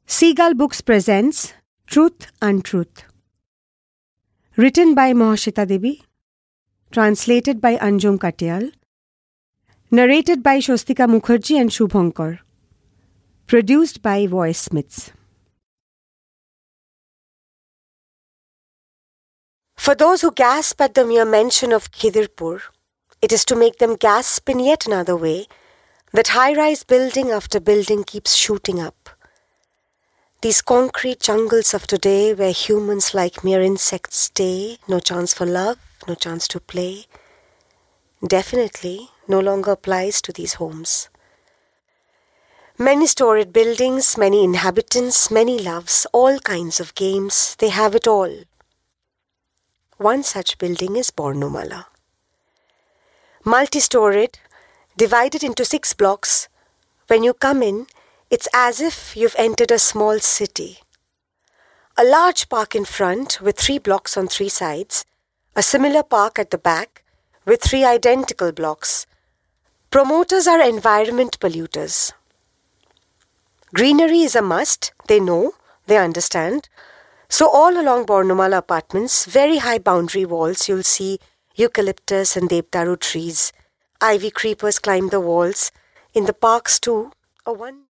Seagull Books presents Truth Untruth. Written by Mohashita Devi. Translated by Anjum Katyal. Narrated by Shostika Mukherjee and Shubhankar. Produced by Voice Smiths. For those who gasp at the mere mention of Khidirpur, it is to make them gasp in yet another way that high-rise building after building keeps shooting up. These concrete jungles of today where humans like mere insects stay, no chance for love, no chance to play, definitely no longer applies to these homes. Many storied buildings, many inhabitants, many loves, all kinds of games, they have it all. One such building is Bornomala. Multi-storied, divided into 6 blocks, when you come in, it's as if you've entered a small city. A large park in front with 3 blocks on 3 sides, a similar park at the back with 3 identical blocks. Promoters are environment polluters. Greenery is a must, they know, they understand. So all along Bornomala apartments, very high boundary walls, you'll see eucalyptus and devdaru trees. Ivy creepers climb the walls. In the parks too, a one